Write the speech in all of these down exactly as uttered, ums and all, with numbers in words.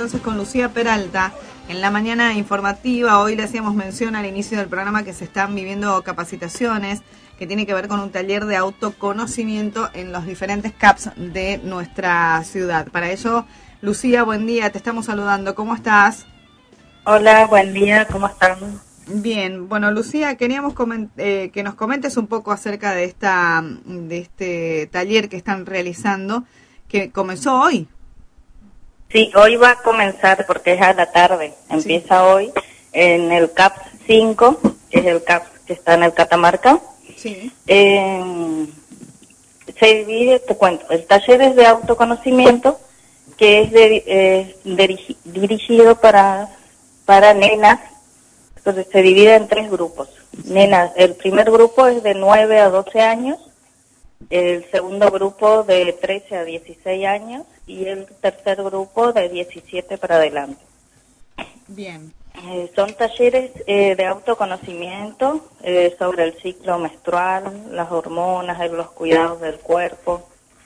entonces con Lucía Peralta. En la mañana informativa, hoy le hacíamos mención al inicio del programa que se están viviendo capacitaciones que tiene que ver con un taller de autoconocimiento en los diferentes C A Ps de nuestra ciudad. Para ello, Lucía, buen día, te estamos saludando. ¿Cómo estás? Hola, buen día, ¿cómo están? Bien, bueno, Lucía, queríamos coment- eh, que nos comentes un poco acerca de esta de este taller que están realizando, que comenzó hoy. Sí, hoy va a comenzar porque es a la tarde, empieza sí. hoy en el C A P cinco, que es el C A P que está en el Catamarca. Sí. Eh, se divide, te cuento, el taller es de autoconocimiento, que es de, eh, dirigi- dirigido para, para nenas. Entonces se divide en tres grupos. Nenas, el primer grupo es de nueve a doce años, el segundo grupo de trece a dieciséis años y el tercer grupo de diecisiete para adelante. Bien. Eh, son talleres eh, de autoconocimiento eh, sobre el ciclo menstrual, las hormonas, los cuidados del cuerpo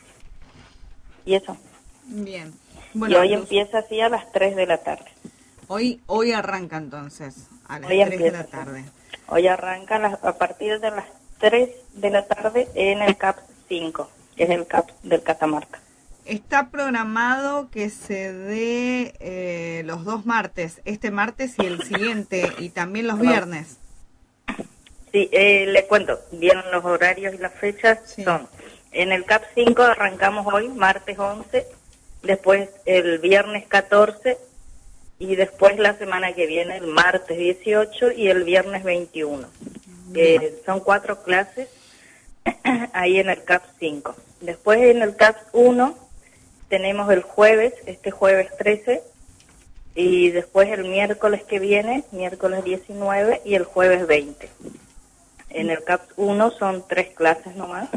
y eso. Bien. Bueno, y hoy los... empieza así a las tres de la tarde. Hoy hoy arranca entonces, a las hoy tres empieza, de la tarde. Hoy arranca las, a partir de las tres de la tarde en el C A P cinco, que es el C A P del Catamarca. Está programado que se dé eh, los dos martes, este martes y el siguiente, y también los viernes. Sí, eh, le cuento, bien los horarios y las fechas sí. Son, en el C A P cinco arrancamos hoy, martes once, después el viernes catorce, y después la semana que viene, el martes dieciocho y el viernes veintiuno. Eh, son cuatro clases ahí en el C A P cinco. Después en el C A P uno tenemos el jueves, este jueves trece, y después el miércoles que viene, miércoles diecinueve y el jueves veinte. En el C A P uno son tres clases nomás.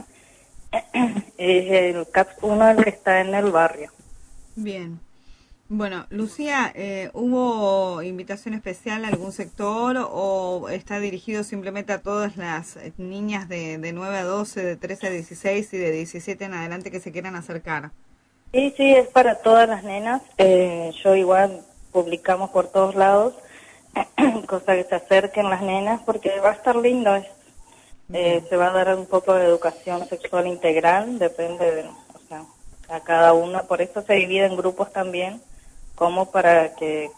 Es el C A P uno el que está en el barrio. Bien. Bueno, Lucía, eh, ¿hubo invitación especial a algún sector o está dirigido simplemente a todas las niñas de, de nueve a doce, de trece a dieciséis y de diecisiete en adelante que se quieran acercar? Sí, sí, es para todas las nenas. Eh, yo igual publicamos por todos lados, cosa que se acerquen las nenas porque va a estar lindo. Es, eh, se va a dar un poco de educación sexual integral, depende de, o sea, a cada uno. Por eso se divide en grupos también, como para que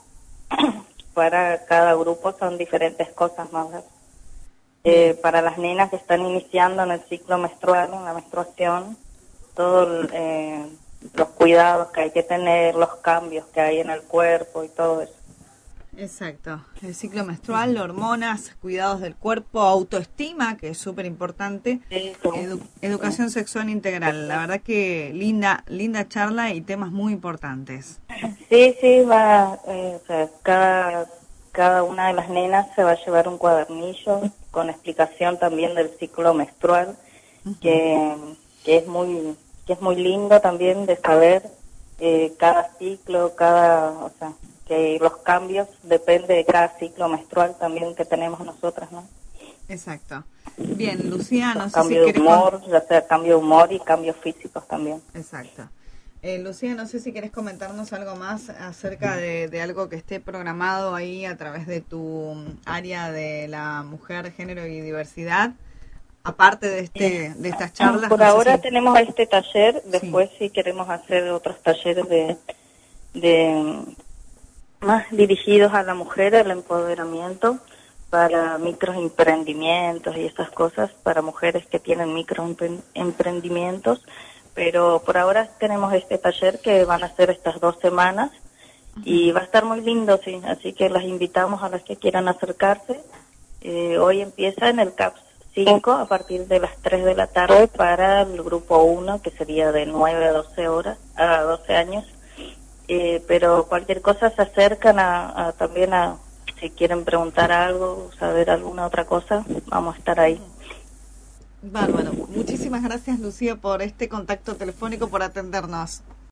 para cada grupo son diferentes cosas más. Eh, para las nenas que están iniciando en el ciclo menstrual, en la menstruación, todo eh, los cuidados que hay que tener, los cambios que hay en el cuerpo y todo eso. Exacto, el ciclo menstrual, hormonas, cuidados del cuerpo, autoestima, que es súper importante, sí, sí. Edu educación sí. sexual integral. La verdad que linda linda charla y temas muy importantes. Sí, sí, va, eh, o sea, cada, cada una de las nenas se va a llevar un cuadernillo con explicación también del ciclo menstrual, uh-huh. que, que es muy que es muy lindo también de saber eh, cada ciclo, cada, o sea, que los cambios depende de cada ciclo menstrual también que tenemos nosotras, ¿no? Exacto. Bien, Lucía, no los sé si querés... de humor, con... ya sea cambio de humor y cambios físicos también. Exacto. Eh, Lucía, no sé si querés comentarnos algo más acerca de, de algo que esté programado ahí a través de tu área de la mujer, género y diversidad, aparte de este de estas charlas. Por no ahora si... tenemos este taller, después sí. si queremos hacer otros talleres de... de más dirigidos a la mujer, al empoderamiento, para microemprendimientos y esas cosas, para mujeres que tienen microemprendimientos, pero por ahora tenemos este taller que van a ser estas dos semanas uh-huh. y va a estar muy lindo, sí, así que las invitamos a las que quieran acercarse. Eh, hoy empieza en el C A P cinco a partir de las tres de la tarde para el grupo uno, que sería de nueve a doce horas, a doce años. Eh, pero cualquier cosa se acercan a, a también a, si quieren preguntar algo, saber alguna otra cosa, vamos a estar ahí. Bárbaro. Muchísimas gracias, Lucía, por este contacto telefónico, por atendernos.